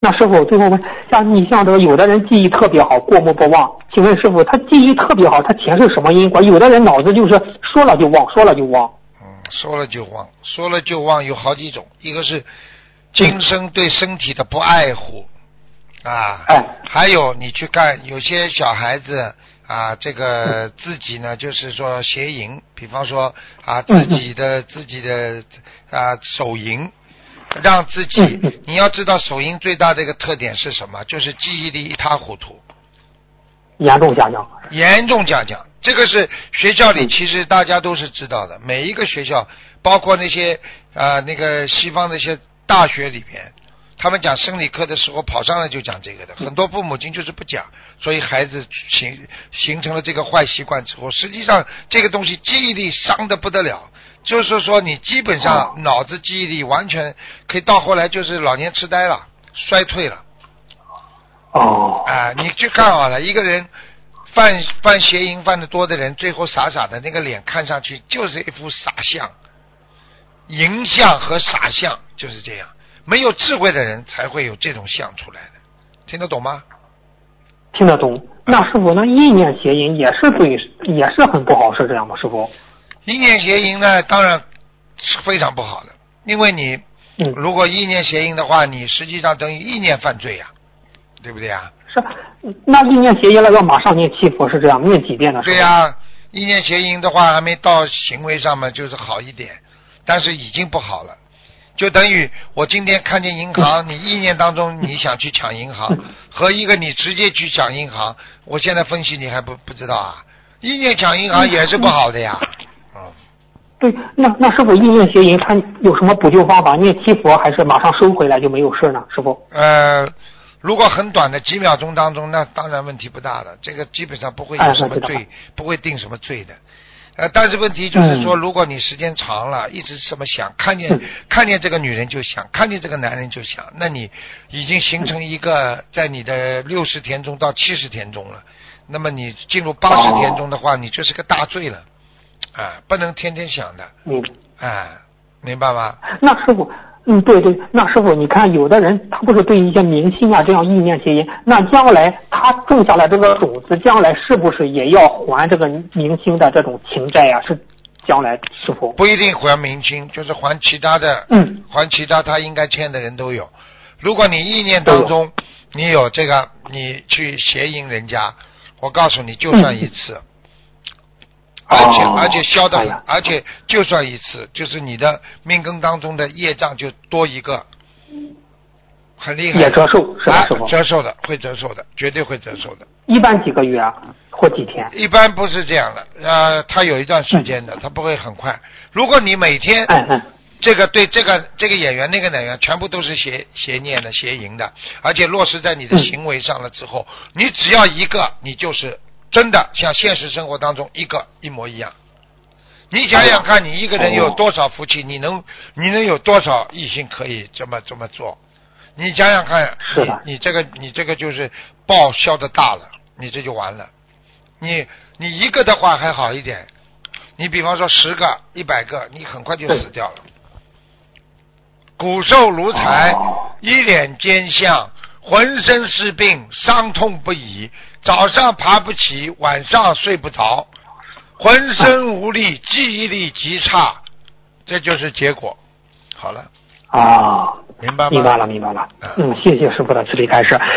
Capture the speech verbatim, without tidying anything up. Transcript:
那师傅最后问，像你像这个有的人记忆特别好，过目不忘，请问师傅，他记忆特别好，他前世什么因果？有的人脑子就是说了就忘，说了就忘。 嗯，说了就忘，说了就忘有好几种，一个是今生对身体的不爱护、嗯、啊， 哎， 还有你去看有些小孩子啊，这个自己呢，就是说邪淫，比方说啊，自己的、嗯、自己的啊手淫。让自己，你要知道手淫最大的一个特点是什么？就是记忆力一塌糊涂， 严重下降， 严重下降。这个是学校里其实大家都是知道的，每一个学校，包括那些啊、呃、那个西方那些大学里边，他们讲生理课的时候跑上来就讲这个的，很多父母亲就是不讲，所以孩子形形成了这个坏习惯之后，实际上这个东西记忆力伤得不得了。就是说你基本上脑子记忆力完全可以到后来就是老年痴呆了，衰退了。 哦。 啊、呃，你去看好了，一个人犯犯邪淫犯的多的人，最后傻傻的那个脸看上去就是一副傻相，淫相和傻相就是这样。没有智慧的人才会有这种相出来的，听得懂吗？ 听得懂。那师傅，那意念邪淫也是对，也是很不好，是这样吗？师傅？ 意念邪淫呢，当然是非常不好的，因为你如果意念邪淫的话，你实际上等于意念犯罪呀、啊，对不对呀？ 是，那意念邪淫了要马上念七佛，是这样，念几遍呢？ 对呀、啊，意念邪淫的话还没到行为上面就是好一点，但是已经不好了。就等于我今天看见银行，你意念当中你想去抢银行，和一个你直接去抢银行，我现在分析你还不不知道啊？意念抢银行也是不好的呀。 对，那那师傅意念邪淫，他有什么补救方法？念七佛还是马上收回来就没有事呢？师傅？ 呃，如果很短的几秒钟当中，那当然问题不大了，这个基本上不会有什么罪，哎、不会定什么罪的。呃，但是问题就是说，嗯、如果你时间长了，一直这么想，看见、嗯、看见这个女人就想，看见这个男人就想，那你已经形成一个在你的六十天中到七十天中了。那么你进入八十天中的话，哦、你就是个大罪了。啊，不能天天想的， 嗯， 啊，明白吗？ 那师傅，嗯，对对，那师傅，你看有的人他不是对一些明星啊这样意念邪淫，那将来他种下来这个种子，将来是不是也要还这个明星的这种情债啊？是将来是否不一定还明星，就是还其他的， 嗯， 还其他他应该欠的人都有。如果你意念当中你有这个，你去邪淫人家，我告诉你，就算一次。嗯而且而且消得很、哦，而且就算一次，就是你的命根当中的业障就多一个，很厉害。 也折寿是吧？ 啊、折寿的，会折寿的，绝对会折寿的。 一般几个月啊，或几天？ 一般不是这样的，呃，它有一段时间的，它、嗯、不会很快。如果你每天， 嗯嗯， 这个对这个这个演员那个演员全部都是邪邪念的、邪淫的，而且落实在你的行为上了之后，嗯、你只要一个，你就是。真的像现实生活当中一个一模一样，你想想看，你一个人有多少福气，你能你能有多少异性可以这么这么做？你想想看，你你这个你这个就是报销的大了，你这就完了。你你一个的话还好一点，你比方说十个、一百个，你很快就死掉了。骨瘦如柴，一脸奸相，浑身是病，伤痛不已。早上爬不起，晚上睡不着，浑身无力，记忆力极差，这就是结果。好了啊， 明白吗？ 明白了，明白了。嗯，谢谢师傅的慈悲开示。